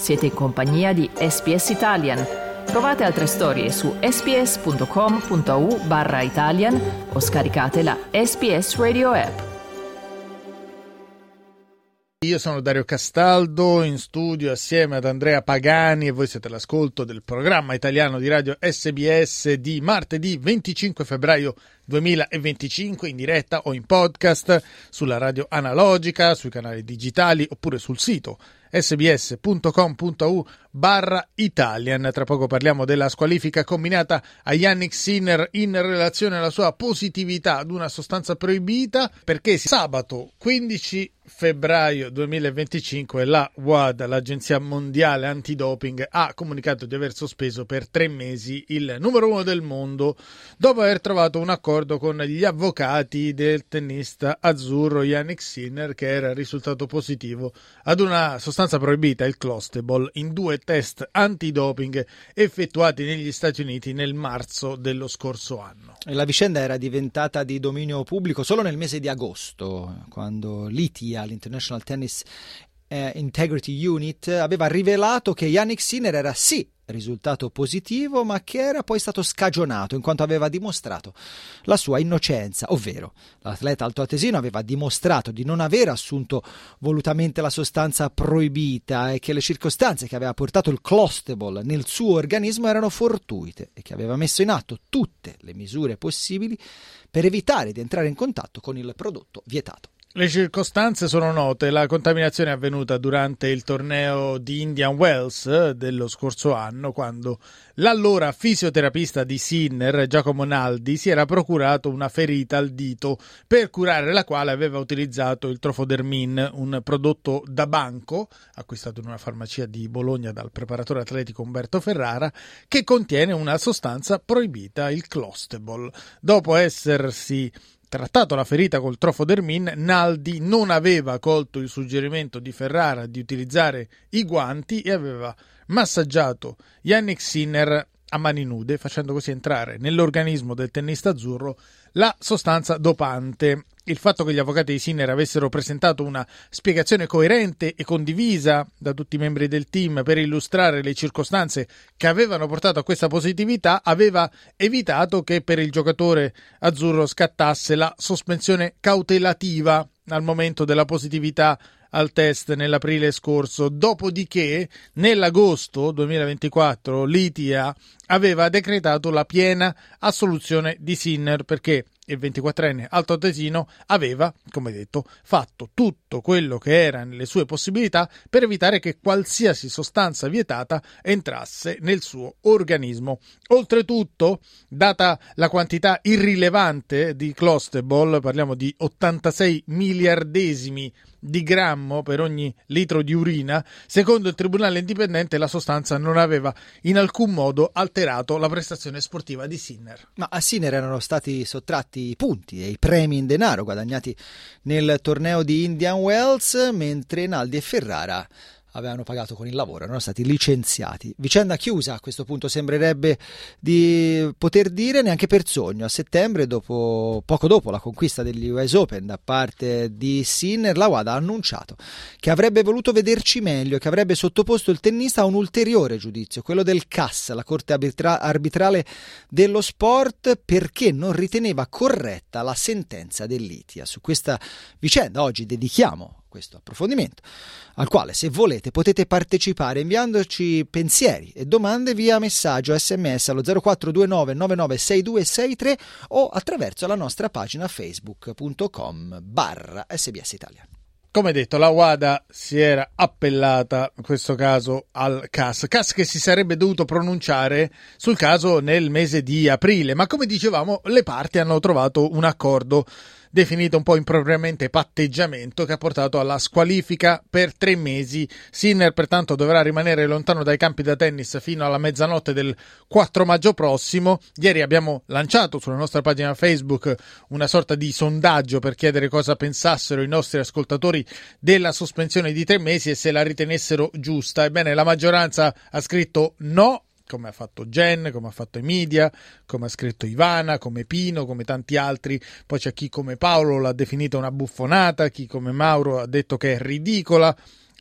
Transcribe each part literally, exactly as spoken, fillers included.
Siete in compagnia di S B S Italian. Trovate altre storie su sbs.com.au barra Italian o scaricate la S B S Radio app. Io sono Dario Castaldo, in studio assieme ad Andrea Pagani, e voi siete all'ascolto del programma italiano di radio S B S di martedì venticinque febbraio duemilaventicinque, in diretta o in podcast sulla radio analogica, sui canali digitali oppure sul sito sbs.com.au barra Italian. Tra poco parliamo della squalifica combinata a Jannik Sinner in relazione alla sua positività ad una sostanza proibita, perché sabato quindici febbraio duemilaventicinque la W A D A, l'Agenzia Mondiale Antidoping, ha comunicato di aver sospeso per tre mesi il numero uno del mondo dopo aver trovato un accordo con gli avvocati del tennista azzurro Jannik Sinner, che era risultato positivo ad una sostanza proibita, il clostebol, in due test antidoping effettuati negli Stati Uniti nel marzo dello scorso anno. La vicenda era diventata di dominio pubblico solo nel mese di agosto, quando l'I T I A, l'International Tennis Integrity Unit, aveva rivelato che Jannik Sinner era sì risultato positivo, ma che era poi stato scagionato in quanto aveva dimostrato la sua innocenza, ovvero l'atleta altoatesino aveva dimostrato di non aver assunto volutamente la sostanza proibita e che le circostanze che aveva portato il clostebol nel suo organismo erano fortuite e che aveva messo in atto tutte le misure possibili per evitare di entrare in contatto con il prodotto vietato. Le circostanze sono note: la contaminazione è avvenuta durante il torneo di Indian Wells dello scorso anno, quando l'allora fisioterapista di Sinner, Giacomo Naldi, si era procurato una ferita al dito per curare la quale aveva utilizzato il Trofodermin, un prodotto da banco acquistato in una farmacia di Bologna dal preparatore atletico Umberto Ferrara, che contiene una sostanza proibita, il clostebol. Dopo essersi trattato la ferita col Trofodermin, Naldi non aveva colto il suggerimento di Ferrara di utilizzare i guanti e aveva massaggiato Jannik Sinner a mani nude, facendo così entrare nell'organismo del tennista azzurro la sostanza dopante. Il fatto che gli avvocati di Sinner avessero presentato una spiegazione coerente e condivisa da tutti i membri del team per illustrare le circostanze che avevano portato a questa positività aveva evitato che per il giocatore azzurro scattasse la sospensione cautelativa al momento della positività al test nell'aprile scorso. Dopodiché, nell'agosto duemilaventiquattro, l'I T I A aveva decretato la piena assoluzione di Sinner, perché il ventiquattrenne altoatesino aveva, come detto, fatto tutto quello che era nelle sue possibilità per evitare che qualsiasi sostanza vietata entrasse nel suo organismo. Oltretutto, data la quantità irrilevante di clostebol, parliamo di ottantasei miliardesimi di grammo per ogni litro di urina, secondo il tribunale indipendente la sostanza non aveva in alcun modo alterato la prestazione sportiva di Sinner. Ma a Sinner erano stati sottratti i punti e i premi in denaro guadagnati nel torneo di Indian Wells, mentre Naldi e Ferrara avevano pagato con il lavoro, erano stati licenziati. Vicenda chiusa, a questo punto sembrerebbe di poter dire, neanche per sogno. A settembre, dopo, poco dopo la conquista degli U S Open da parte di Sinner, la W A D A ha annunciato che avrebbe voluto vederci meglio e che avrebbe sottoposto il tennista a un ulteriore giudizio, quello del C A S, la Corte arbitra- arbitrale dello sport, perché non riteneva corretta la sentenza dell'I T I A. Su questa vicenda oggi dedichiamo questo approfondimento, al quale, se volete, potete partecipare inviandoci pensieri e domande via messaggio S M S allo zero quattro due nove nove nove sei due sei tre o attraverso la nostra pagina facebook.com barra SBS Italia. Come detto, la W A D A si era appellata in questo caso al C A S, C A S che si sarebbe dovuto pronunciare sul caso nel mese di aprile, ma come dicevamo le parti hanno trovato un accordo definito un po' impropriamente patteggiamento, che ha portato alla squalifica per tre mesi. Sinner pertanto dovrà rimanere lontano dai campi da tennis fino alla mezzanotte del quattro maggio prossimo. Ieri abbiamo lanciato sulla nostra pagina Facebook una sorta di sondaggio per chiedere cosa pensassero i nostri ascoltatori della sospensione di tre mesi e se la ritenessero giusta. Ebbene, la maggioranza ha scritto no, come ha fatto Jen, come ha fatto Emidia, come ha scritto Ivana, come Pino, come tanti altri. Poi c'è chi come Paolo l'ha definita una buffonata, chi come Mauro ha detto che è ridicola.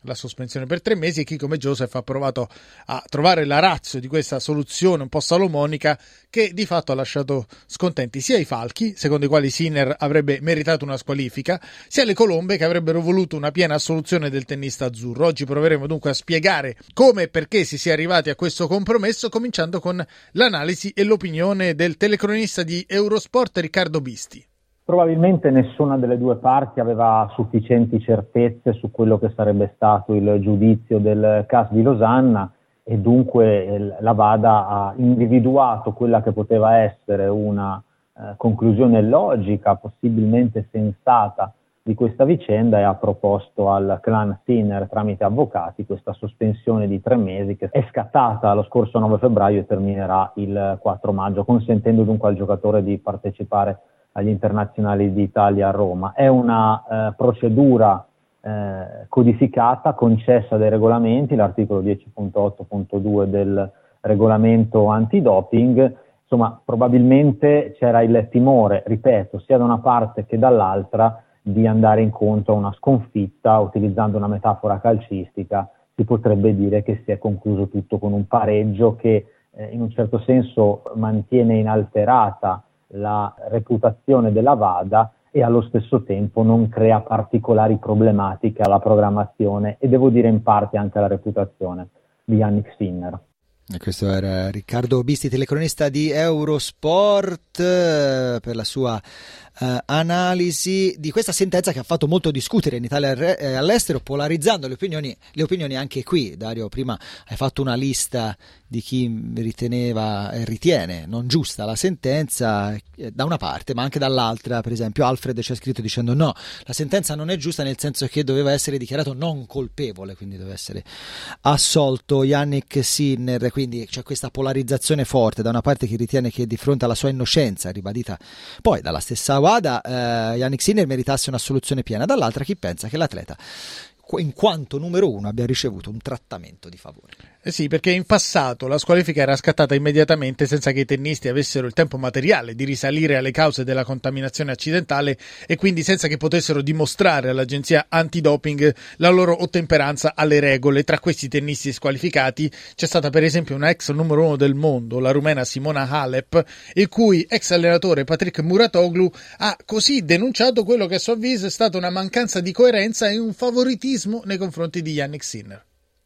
la sospensione per tre mesi, e chi come Joseph ha provato a trovare la ratio di questa soluzione un po' salomonica che di fatto ha lasciato scontenti sia i falchi, secondo i quali Sinner avrebbe meritato una squalifica, sia le colombe che avrebbero voluto una piena assoluzione del tennista azzurro. Oggi proveremo dunque a spiegare come e perché si sia arrivati a questo compromesso, cominciando con l'analisi e l'opinione del telecronista di Eurosport Riccardo Bisti. Probabilmente nessuna delle due parti aveva sufficienti certezze su quello che sarebbe stato il giudizio del C A S di Losanna, e dunque la VADA ha individuato quella che poteva essere una eh, conclusione logica, possibilmente sensata, di questa vicenda, e ha proposto al clan Sinner tramite avvocati questa sospensione di tre mesi che è scattata lo scorso nove febbraio e terminerà il quattro maggio, consentendo dunque al giocatore di partecipare agli internazionali d'Italia a Roma. È una eh, procedura eh, codificata, concessa dai regolamenti, l'articolo dieci punto otto punto due del regolamento antidoping. Insomma, probabilmente c'era il timore, ripeto, sia da una parte che dall'altra, di andare incontro a una sconfitta. Utilizzando una metafora calcistica, si potrebbe dire che si è concluso tutto con un pareggio che eh, in un certo senso mantiene inalterata la reputazione della VADA e allo stesso tempo non crea particolari problematiche alla programmazione e, devo dire, in parte anche alla reputazione di Jannik Sinner. E questo era Riccardo Bisti, telecronista di Eurosport, eh, per la sua eh, analisi di questa sentenza che ha fatto molto discutere in Italia e all'estero, polarizzando le opinioni, le opinioni anche qui. Dario, prima hai fatto una lista di chi riteneva e ritiene non giusta la sentenza, eh, da una parte, ma anche dall'altra. Per esempio Alfred ci ha scritto dicendo no, la sentenza non è giusta nel senso che doveva essere dichiarato non colpevole, quindi doveva essere assolto Jannik Sinner. Quindi c'è questa polarizzazione forte, da una parte chi ritiene che di fronte alla sua innocenza, ribadita poi dalla stessa WADA, eh, Jannik Sinner meritasse una soluzione piena, dall'altra chi pensa che l'atleta, in quanto numero uno, abbia ricevuto un trattamento di favore. Eh sì, perché in passato la squalifica era scattata immediatamente senza che i tennisti avessero il tempo materiale di risalire alle cause della contaminazione accidentale e quindi senza che potessero dimostrare all'agenzia antidoping la loro ottemperanza alle regole. Tra questi tennisti squalificati c'è stata per esempio una ex numero uno del mondo, la rumena Simona Halep, il cui ex allenatore Patrick Muratoglu ha così denunciato quello che a suo avviso è stata una mancanza di coerenza e un favoritismo nei confronti di Jannik Sinner.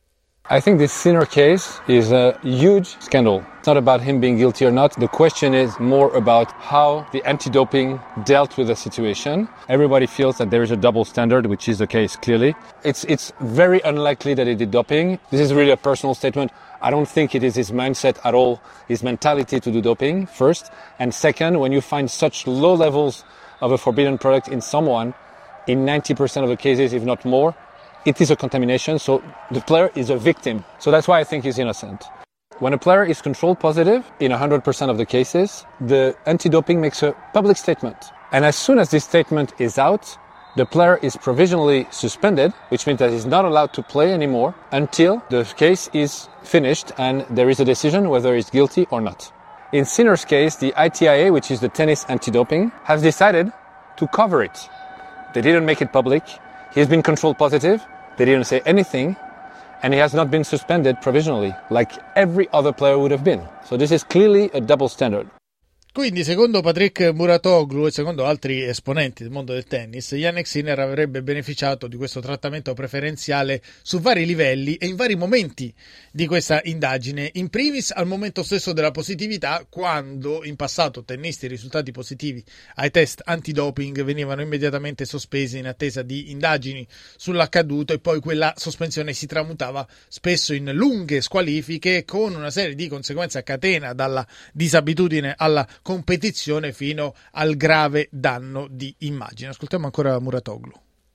I think this Sinner case is a huge scandal. It's not about him being guilty or not. The question is more about how the anti-doping dealt with the situation. Everybody feels that there is a double standard, which is the case clearly. It's it's very unlikely that he did doping. This is really a personal statement. I don't think it is his mindset at all, his mentality to do doping, first. And second, when you find such low levels of a forbidden product in someone, in ninety percent of the cases, if not more, it is a contamination, so the player is a victim. So that's why I think he's innocent. When a player is controlled positive, in one hundred percent of the cases, the anti-doping makes a public statement. And as soon as this statement is out, the player is provisionally suspended, which means that he's not allowed to play anymore until the case is finished and there is a decision whether he's guilty or not. In Sinner's case, the I T I A, which is the tennis anti-doping, has decided to cover it. They didn't make it public. He's been controlled positive. They didn't say anything, and he has not been suspended provisionally, like every other player would have been. So this is clearly a double standard. Quindi, secondo Patrick Muratoglu e secondo altri esponenti del mondo del tennis, Jannik Sinner avrebbe beneficiato di questo trattamento preferenziale su vari livelli e in vari momenti di questa indagine. In primis, al momento stesso della positività, quando in passato tennisti risultati positivi ai test antidoping venivano immediatamente sospesi in attesa di indagini sull'accaduto, e poi quella sospensione si tramutava spesso in lunghe squalifiche con una serie di conseguenze a catena, dalla disabitudine alla competizione fino al grave danno di immagine. Ascoltiamo ancora Muratoglu.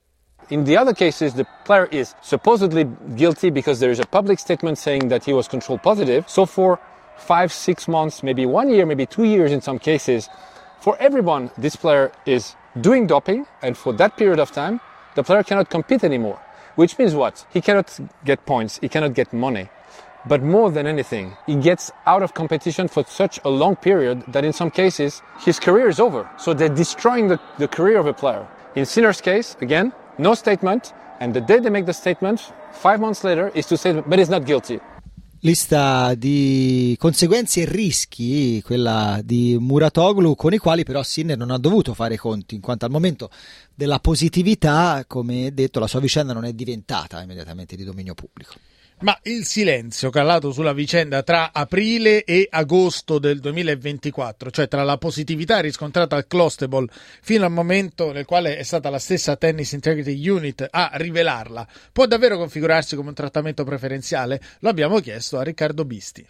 In the other cases, the player is supposedly guilty because there is a public statement saying that he was controlled positive. So for five, six months, maybe one year, maybe two years in some cases, for everyone, this player is doing doping, and for that period of time, the player cannot compete anymore. Which means what? He cannot get points, he cannot get money. But more than anything, he gets out of competition for such a long period that in some cases, his career is over. So they're destroying the, the career of a player. In Sinner's case, again, no statement, And the day they make the statement, five months later, is to say, but he's not guilty. Lista di conseguenze e rischi, quella di Muratoglu, con i quali però Sinner non ha dovuto fare i conti, in quanto al momento della positività, come detto, la sua vicenda non è diventata immediatamente di dominio pubblico. Ma il silenzio calato sulla vicenda tra aprile e agosto del duemilaventiquattro, cioè tra la positività riscontrata al Clostebol fino al momento nel quale è stata la stessa Tennis Integrity Unit a rivelarla, può davvero configurarsi come un trattamento preferenziale? Lo abbiamo chiesto a Riccardo Bisti.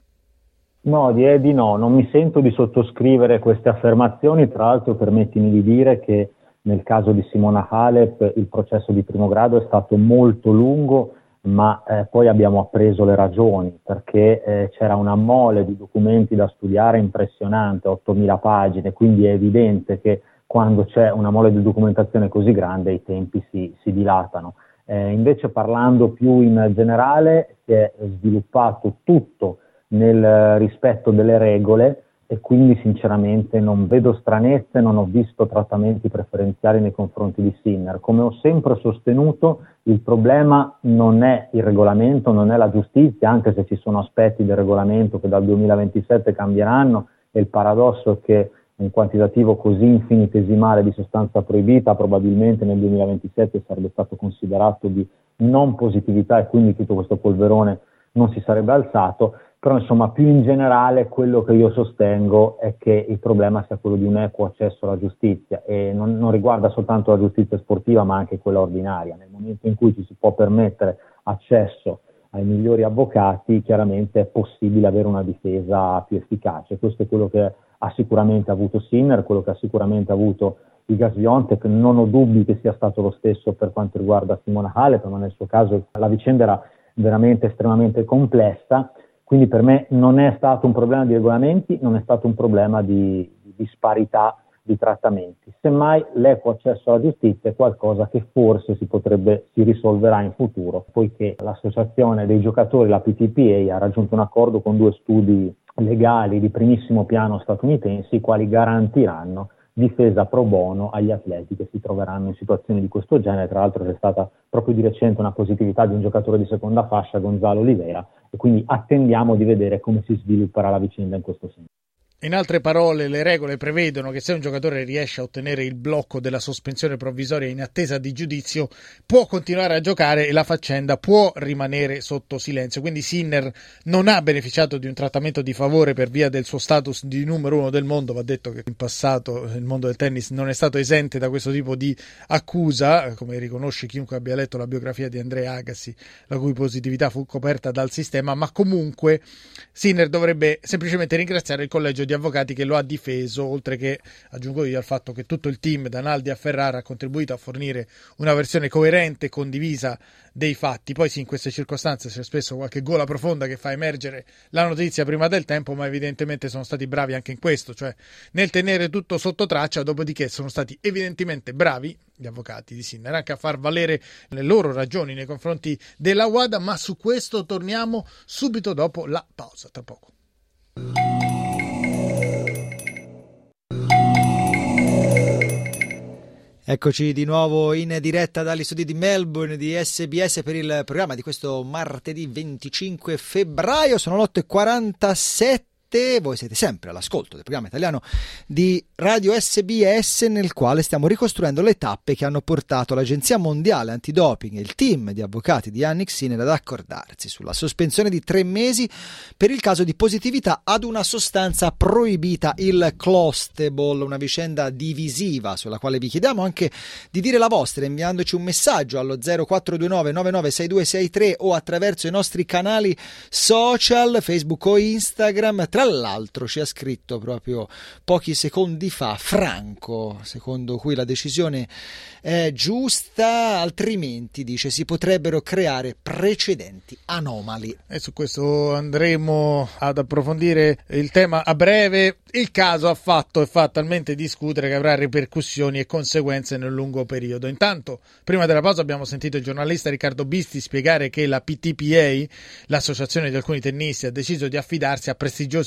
No, direi di no, non mi sento di sottoscrivere queste affermazioni. Tra l'altro permettimi di dire che nel caso di Simona Halep il processo di primo grado è stato molto lungo, ma eh, poi abbiamo appreso le ragioni, perché eh, c'era una mole di documenti da studiare impressionante, ottomila pagine, quindi è evidente che quando c'è una mole di documentazione così grande i tempi si, si dilatano. Eh, invece, parlando più in generale, si è sviluppato tutto nel rispetto delle regole e quindi sinceramente non vedo stranezze, non ho visto trattamenti preferenziali nei confronti di Sinner. Come ho sempre sostenuto, il problema non è il regolamento, non è la giustizia, anche se ci sono aspetti del regolamento che dal duemilaventisette cambieranno, e il paradosso è che un quantitativo così infinitesimale di sostanza proibita probabilmente nel duemilaventisette sarebbe stato considerato di non positività e quindi tutto questo polverone non si sarebbe alzato. Però insomma, più in generale, quello che io sostengo è che il problema sia quello di un equo accesso alla giustizia, e non, non riguarda soltanto la giustizia sportiva ma anche quella ordinaria. Nel momento in cui ci si può permettere accesso ai migliori avvocati, chiaramente è possibile avere una difesa più efficace. Questo è quello che ha sicuramente avuto Sinner, quello che ha sicuramente avuto Iga Swiatek. Non ho dubbi che sia stato lo stesso per quanto riguarda Simona Halep, ma nel suo caso la vicenda era veramente estremamente complessa. Quindi per me non è stato un problema di regolamenti, non è stato un problema di, di disparità di trattamenti. Semmai l'equo accesso alla giustizia è qualcosa che forse si potrebbe, si risolverà in futuro, poiché l'associazione dei giocatori, la P T P A, ha raggiunto un accordo con due studi legali di primissimo piano statunitensi, i quali garantiranno difesa pro bono agli atleti che si troveranno in situazioni di questo genere. Tra l'altro c'è stata proprio di recente una positività di un giocatore di seconda fascia, Gonzalo Oliveira, e quindi attendiamo di vedere come si svilupperà la vicenda in questo senso. In altre parole, le regole prevedono che se un giocatore riesce a ottenere il blocco della sospensione provvisoria in attesa di giudizio, può continuare a giocare e la faccenda può rimanere sotto silenzio. Quindi Sinner non ha beneficiato di un trattamento di favore per via del suo status di numero uno del mondo. Va detto che in passato il mondo del tennis non è stato esente da questo tipo di accusa, come riconosce chiunque abbia letto la biografia di Andrea Agassi, la cui positività fu coperta dal sistema. Ma comunque Sinner dovrebbe semplicemente ringraziare il collegio di avvocati che lo ha difeso, oltre che, aggiungo io, al fatto che tutto il team da Naldi a Ferrara ha contribuito a fornire una versione coerente e condivisa dei fatti. Poi sì, in queste circostanze c'è spesso qualche gola profonda che fa emergere la notizia prima del tempo, ma evidentemente sono stati bravi anche in questo, cioè nel tenere tutto sotto traccia. Dopodiché sono stati evidentemente bravi gli avvocati di Sinner anche a far valere le loro ragioni nei confronti della WADA, ma su questo torniamo subito dopo la pausa, tra poco. Eccoci di nuovo in diretta dagli studi di Melbourne di S B S per il programma di questo martedì venticinque febbraio. Sono le otto e quarantasette. Voi siete sempre all'ascolto del programma italiano di Radio S B S, nel quale stiamo ricostruendo le tappe che hanno portato l'Agenzia Mondiale Antidoping e il team di avvocati di Jannik Sinner ad accordarsi sulla sospensione di tre mesi per il caso di positività ad una sostanza proibita, il Clostebol, una vicenda divisiva sulla quale vi chiediamo anche di dire la vostra inviandoci un messaggio allo zero quattro due nove nove nove sei due sei tre o attraverso i nostri canali social, Facebook o Instagram. Tra l'altro ci ha scritto proprio pochi secondi fa Franco, secondo cui la decisione è giusta, altrimenti, dice, si potrebbero creare precedenti anomali. E su questo andremo ad approfondire il tema a breve. Il caso ha fatto e fa talmente discutere che avrà ripercussioni e conseguenze nel lungo periodo. Intanto, prima della pausa abbiamo sentito il giornalista Riccardo Bisti spiegare che la P T P A, l'associazione di alcuni tennisti, ha deciso di affidarsi a prestigiosi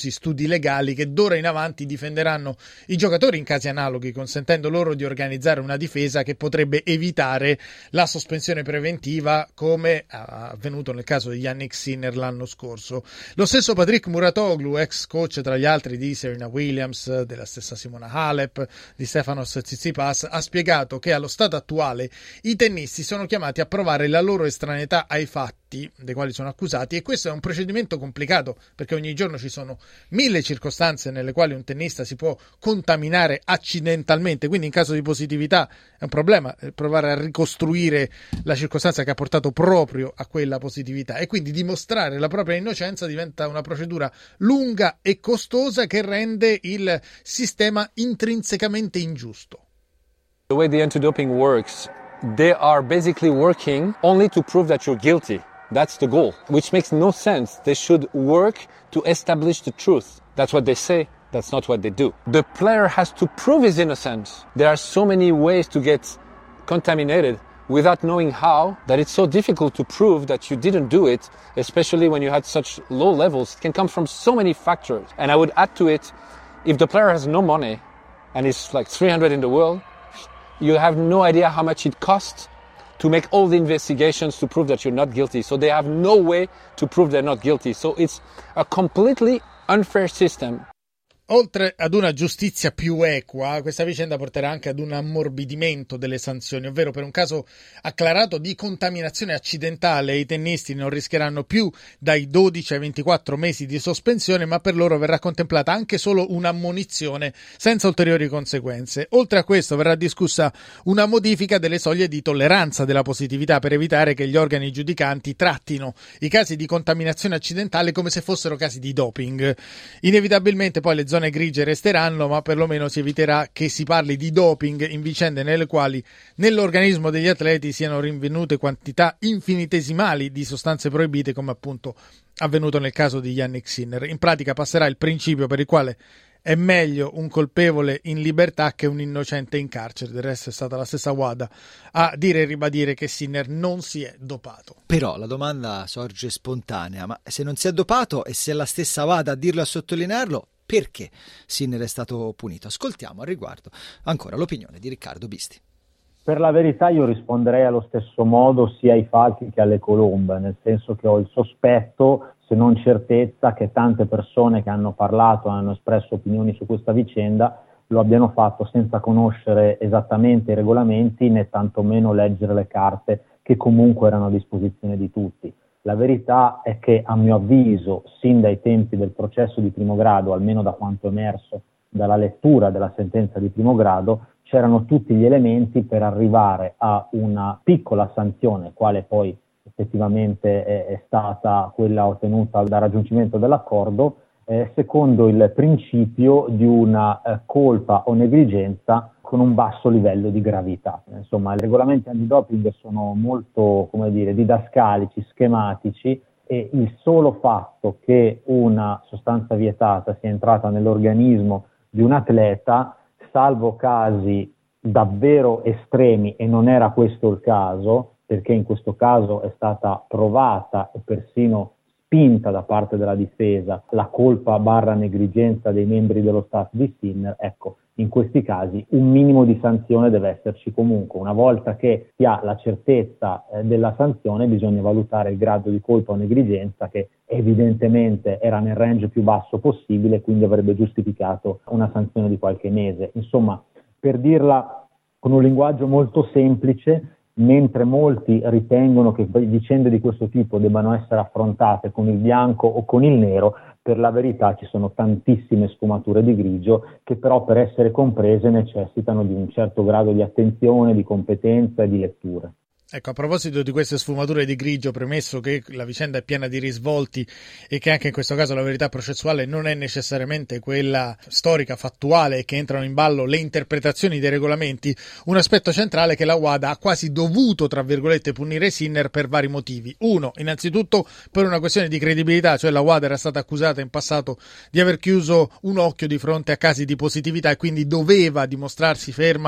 numerosi studi legali che d'ora in avanti difenderanno i giocatori in casi analoghi, consentendo loro di organizzare una difesa che potrebbe evitare la sospensione preventiva, come avvenuto nel caso di Yannick Sinner l'anno scorso. Lo stesso Patrick Muratoglu, ex coach tra gli altri di Serena Williams, della stessa Simona Halep, di Stefanos Tsitsipas, ha spiegato che allo stato attuale i tennisti sono chiamati a provare la loro estraneità ai fatti dei quali sono accusati, e questo è un procedimento complicato perché ogni giorno ci sono mille circostanze nelle quali un tennista si può contaminare accidentalmente, quindi in caso di positività è un problema provare a ricostruire la circostanza che ha portato proprio a quella positività, e quindi dimostrare la propria innocenza diventa una procedura lunga e costosa che rende il sistema intrinsecamente ingiusto. The way the anti-doping works, they are basically working only to prove that you're guilty. That's the goal, which makes no sense. They should work to establish the truth. That's what they say. That's not what they do. The player has to prove his innocence. There are so many ways to get contaminated without knowing how, that it's so difficult to prove that you didn't do it, especially when you had such low levels. It can come from so many factors. And I would add to it, if the player has no money and is like three hundred in the world, you have no idea how much it costs to make all the investigations to prove that you're not guilty. So they have no way to prove they're not guilty. So it's a completely unfair system. Oltre ad una giustizia più equa, questa vicenda porterà anche ad un ammorbidimento delle sanzioni, ovvero per un caso acclarato di contaminazione accidentale i tennisti non rischieranno più dai dodici ai ventiquattro mesi di sospensione, ma per loro verrà contemplata anche solo un'ammonizione senza ulteriori conseguenze. Oltre a questo verrà discussa una modifica delle soglie di tolleranza della positività per evitare che gli organi giudicanti trattino i casi di contaminazione accidentale come se fossero casi di doping. Inevitabilmente poi le zone zone grigie resteranno, ma perlomeno si eviterà che si parli di doping in vicende nelle quali nell'organismo degli atleti siano rinvenute quantità infinitesimali di sostanze proibite, come appunto avvenuto nel caso di Yannick Sinner. In pratica passerà il principio per il quale è meglio un colpevole in libertà che un innocente in carcere. Del resto è stata la stessa WADA a dire e ribadire che Sinner non si è dopato. Però la domanda sorge spontanea: ma se non si è dopato e se è la stessa WADA a dirlo e a sottolinearlo, perché Sinner è stato punito? Ascoltiamo al riguardo ancora l'opinione di Riccardo Bisti. Per la verità io risponderei allo stesso modo sia ai falchi che alle colombe, nel senso che ho il sospetto, se non certezza, che tante persone che hanno parlato, hanno espresso opinioni su questa vicenda, lo abbiano fatto senza conoscere esattamente i regolamenti né tantomeno leggere le carte che comunque erano a disposizione di tutti. La verità è che, a mio avviso, sin dai tempi del processo di primo grado, almeno da quanto emerso dalla lettura della sentenza di primo grado, c'erano tutti gli elementi per arrivare a una piccola sanzione, quale poi effettivamente è, è stata quella ottenuta dal raggiungimento dell'accordo, eh, secondo il principio di una eh, colpa o negligenza con un basso livello di gravità. Insomma, i regolamenti antidoping sono molto, come dire, didascalici, schematici, e il solo fatto che una sostanza vietata sia entrata nell'organismo di un atleta, salvo casi davvero estremi, e non era questo il caso, perché in questo caso è stata provata e persino spinta da parte della difesa la colpa barra negligenza dei membri dello staff di Sinner, ecco, in questi casi un minimo di sanzione deve esserci comunque. Una volta che si ha la certezza eh, della sanzione, bisogna valutare il grado di colpa o negligenza, che evidentemente era nel range più basso possibile, quindi avrebbe giustificato una sanzione di qualche mese. Insomma, per dirla con un linguaggio molto semplice, mentre molti ritengono che vicende di questo tipo debbano essere affrontate con il bianco o con il nero, per la verità ci sono tantissime sfumature di grigio che però, per essere comprese, necessitano di un certo grado di attenzione, di competenza e di lettura. Ecco, a proposito di queste sfumature di grigio, premesso che la vicenda è piena di risvolti e che anche in questo caso la verità processuale non è necessariamente quella storica, fattuale, e che entrano in ballo le interpretazioni dei regolamenti, un aspetto centrale è che la WADA ha quasi dovuto, tra virgolette, punire Sinner per vari motivi. Uno, innanzitutto per una questione di credibilità, cioè la WADA era stata accusata in passato di aver chiuso un occhio di fronte a casi di positività e quindi doveva dimostrarsi ferma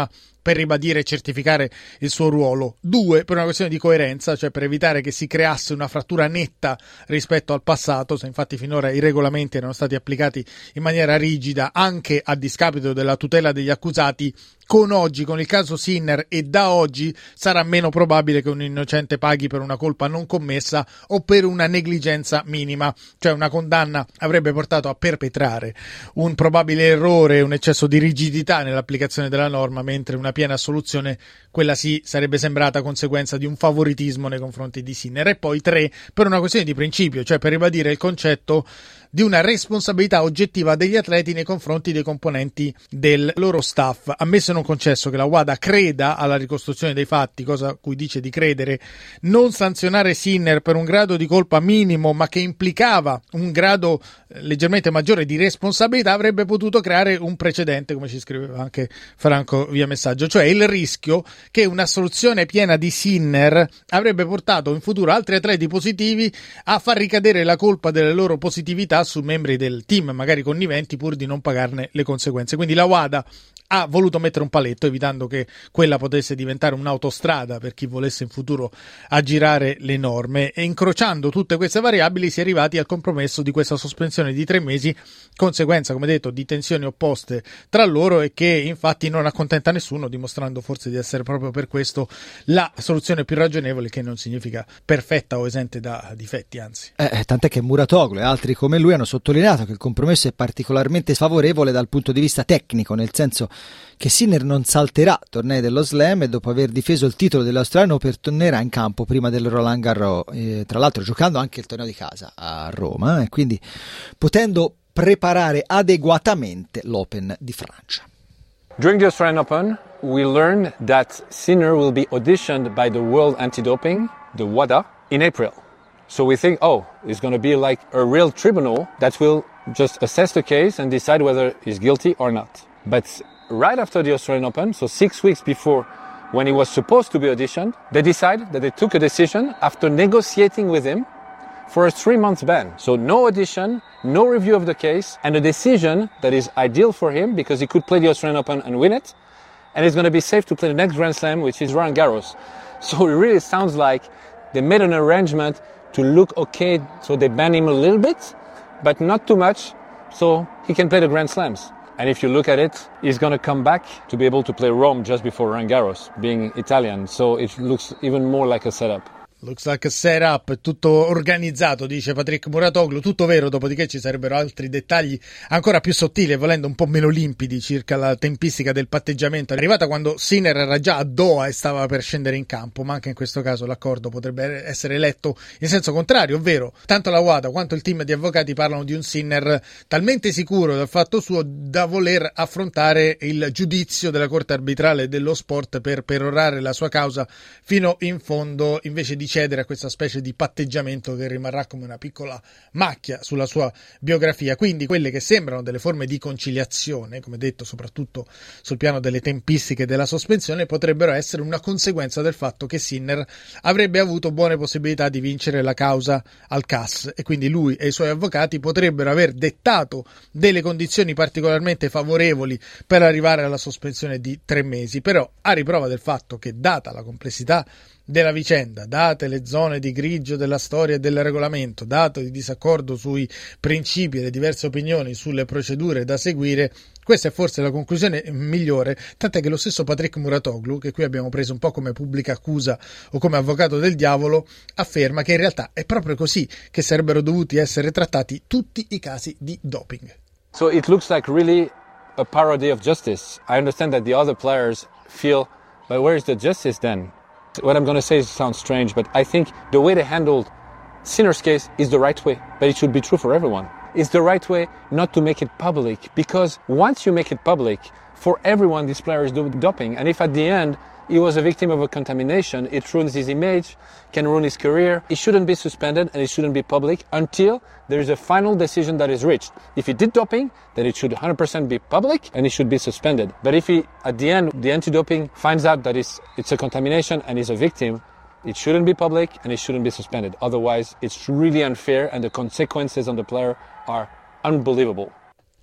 per ribadire e certificare il suo ruolo. Due, per una questione di coerenza, cioè per evitare che si creasse una frattura netta rispetto al passato, se infatti finora i regolamenti erano stati applicati in maniera rigida anche a discapito della tutela degli accusati. Con oggi, con il caso Sinner, e da oggi sarà meno probabile che un innocente paghi per una colpa non commessa o per una negligenza minima, cioè una condanna avrebbe portato a perpetrare un probabile errore, un eccesso di rigidità nell'applicazione della norma, mentre una piena assoluzione, quella sì, sarebbe sembrata conseguenza di un favoritismo nei confronti di Sinner. E poi tre, per una questione di principio, cioè per ribadire il concetto di una responsabilità oggettiva degli atleti nei confronti dei componenti del loro staff. Ammesso e non concesso che la WADA creda alla ricostruzione dei fatti, cosa a cui dice di credere, non sanzionare Sinner per un grado di colpa minimo ma che implicava un grado leggermente maggiore di responsabilità avrebbe potuto creare un precedente, come ci scriveva anche Franco via messaggio, cioè il rischio che una soluzione piena di Sinner avrebbe portato in futuro altri atleti positivi a far ricadere la colpa delle loro positività su membri del team, magari conniventi, pur di non pagarne le conseguenze. Quindi la WADA ha voluto mettere un paletto, evitando che quella potesse diventare un'autostrada per chi volesse in futuro aggirare le norme, e incrociando tutte queste variabili si è arrivati al compromesso di questa sospensione di tre mesi, conseguenza, come detto, di tensioni opposte tra loro e che infatti non accontenta nessuno, dimostrando forse di essere proprio per questo la soluzione più ragionevole, che non significa perfetta o esente da difetti, anzi. Eh, tant'è che Muratoglu e altri come lui hanno sottolineato che il compromesso è particolarmente favorevole dal punto di vista tecnico, nel senso che Sinner non salterà tornei dello Slam e dopo aver difeso il titolo dell'Australian Open tornerà in campo prima del Roland Garros, eh, tra l'altro giocando anche il torneo di casa a Roma, e eh, quindi potendo preparare adeguatamente l'Open di Francia. During the Australian Open, we learned that Sinner will be auditioned by the World Anti-Doping, the WADA, in April. So we think, oh, it's going to be like a real tribunal that will just assess the case and decide whether he's guilty or not. But right after the Australian Open, so six weeks before when he was supposed to be auditioned, they decided that they took a decision after negotiating with him for a three-month ban. So no audition, no review of the case, and a decision that is ideal for him because he could play the Australian Open and win it, and he's going to be safe to play the next Grand Slam, which is Roland Garros. So it really sounds like they made an arrangement to look okay, so they ban him a little bit, but not too much, so he can play the Grand Slams. And if you look at it, he's going to come back to be able to play Rome just before Roland Garros, being Italian, so it looks even more like a setup. Looks like a setup, tutto organizzato, dice Patrick Muratoglu, tutto vero, dopodiché ci sarebbero altri dettagli ancora più sottili e volendo un po' meno limpidi circa la tempistica del patteggiamento. È arrivata quando Sinner era già a Doha e stava per scendere in campo, ma anche in questo caso l'accordo potrebbe essere letto in senso contrario, ovvero tanto la WADA quanto il team di avvocati parlano di un Sinner talmente sicuro del fatto suo da voler affrontare il giudizio della Corte Arbitrale dello Sport per perorare la sua causa fino in fondo, invece di cedere a questa specie di patteggiamento che rimarrà come una piccola macchia sulla sua biografia. Quindi quelle che sembrano delle forme di conciliazione, come detto soprattutto sul piano delle tempistiche della sospensione, potrebbero essere una conseguenza del fatto che Sinner avrebbe avuto buone possibilità di vincere la causa al C A S e quindi lui e i suoi avvocati potrebbero aver dettato delle condizioni particolarmente favorevoli per arrivare alla sospensione di tre mesi. Però a riprova del fatto che, data la complessità della vicenda, date le zone di grigio della storia e del regolamento, dato il disaccordo sui principi e le diverse opinioni sulle procedure da seguire, questa è forse la conclusione migliore, tant'è che lo stesso Patrick Muratoglu, che qui abbiamo preso un po' come pubblica accusa o come avvocato del diavolo, afferma che in realtà è proprio così che sarebbero dovuti essere trattati tutti i casi di doping. So it looks like really a parody of justice. I understand that the other players feel, but where is the justice then? What I'm going to say sounds strange, but I think the way they handled Sinner's case is the right way, but it should be true for everyone. It's the right way not to make it public, because once you make it public, for everyone this player is doing doping, and if at the end he was a victim of a contamination, it ruins his image, can ruin his career. He shouldn't be suspended and it shouldn't be public until there is a final decision that is reached. If he did doping, then it should one hundred percent be public and he should be suspended. But if he, at the end, the anti-doping finds out that it's, it's a contamination and he's a victim, it shouldn't be public and it shouldn't be suspended. Otherwise, it's really unfair and the consequences on the player are unbelievable.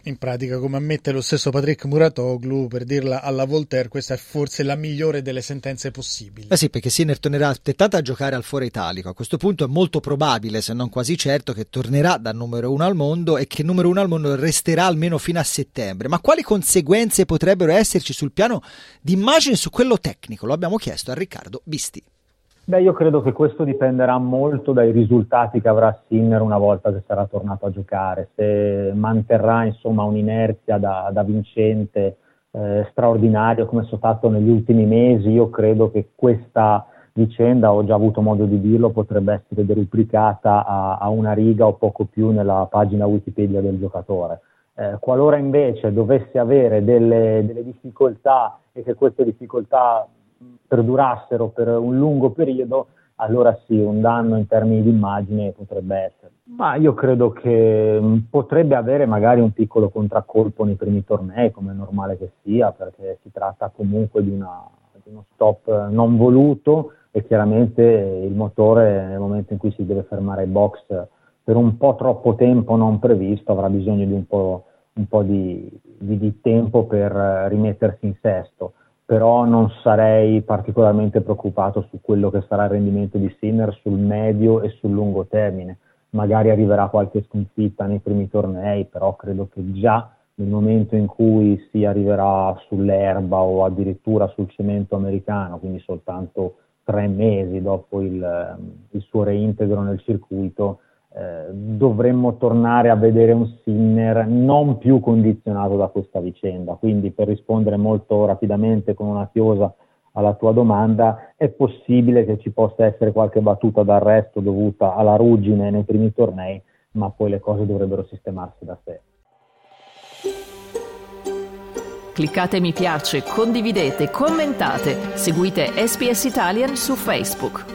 In pratica, come ammette lo stesso Patrick Muratoglu, per dirla alla Voltaire, questa è forse la migliore delle sentenze possibili. Eh sì, perché Sinner tornerà tentata a giocare al Foro Italico. A questo punto è molto probabile, se non quasi certo, che tornerà da numero uno al mondo e che numero uno al mondo resterà almeno fino a settembre. Ma quali conseguenze potrebbero esserci sul piano di immagine e su quello tecnico? Lo abbiamo chiesto a Riccardo Bisti. Beh, io credo che questo dipenderà molto dai risultati che avrà Sinner una volta che sarà tornato a giocare. Se manterrà insomma un'inerzia da, da vincente eh, straordinario come è stato negli ultimi mesi, io credo che questa vicenda, ho già avuto modo di dirlo, potrebbe essere deruplicata a, a una riga o poco più nella pagina Wikipedia del giocatore. Eh, qualora invece dovesse avere delle, delle difficoltà e che queste difficoltà perdurassero per un lungo periodo, allora sì, un danno in termini di immagine potrebbe essere. Ma io credo che mh, potrebbe avere magari un piccolo contraccolpo nei primi tornei, come è normale che sia, perché si tratta comunque di, una, di uno stop non voluto e chiaramente il motore nel momento in cui si deve fermare ai box per un po' troppo tempo non previsto avrà bisogno di un po', un po' di, di, di tempo per rimettersi in sesto. Però non sarei particolarmente preoccupato su quello che sarà il rendimento di Sinner sul medio e sul lungo termine. Magari arriverà qualche sconfitta nei primi tornei, però credo che già nel momento in cui si arriverà sull'erba o addirittura sul cemento americano, quindi soltanto tre mesi dopo il, il suo reintegro nel circuito, eh, dovremmo tornare a vedere un Sinner non più condizionato da questa vicenda. Quindi, per rispondere molto rapidamente con una chiosa alla tua domanda, è possibile che ci possa essere qualche battuta d'arresto dovuta alla ruggine nei primi tornei, ma poi le cose dovrebbero sistemarsi da sé. Cliccate mi piace, condividete, commentate, seguite S B S Italian su Facebook.